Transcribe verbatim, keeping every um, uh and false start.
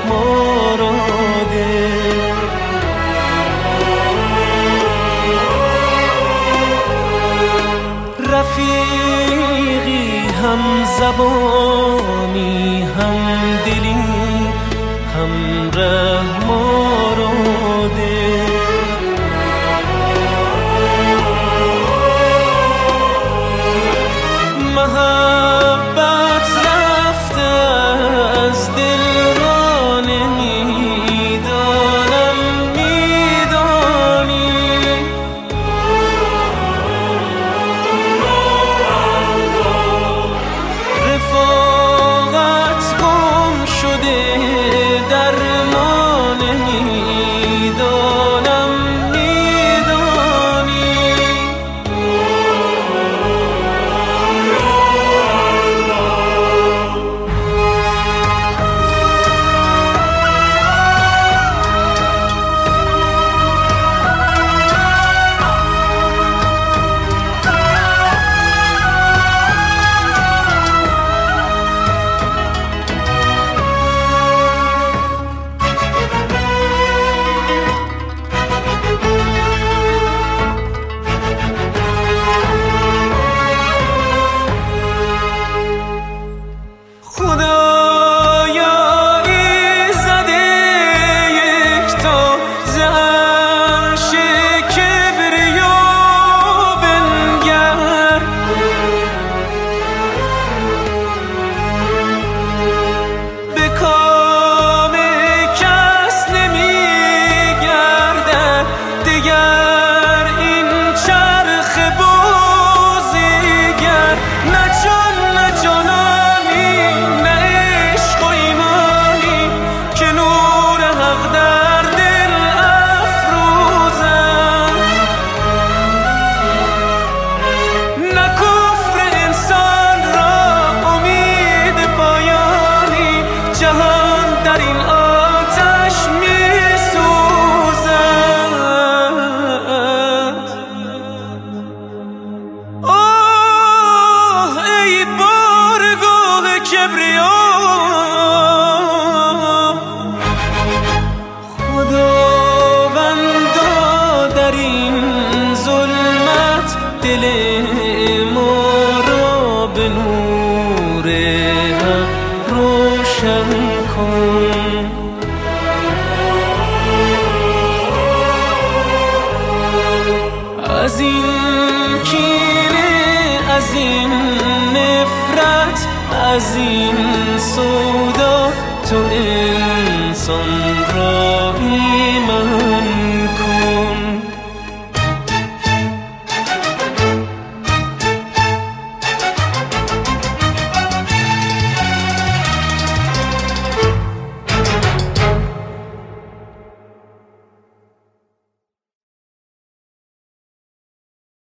مراده. رفیقی هم زبانی هم دلی هم ره مراده. محبت رفته از دل را نمیدانم میدانی. رفاقت گم شده در ما نمیدانم میدانی. خداوندا در این ظلمت دل ما را به نور حق روشن کن. از این کینه از این نفرت از این سودا تو انسان را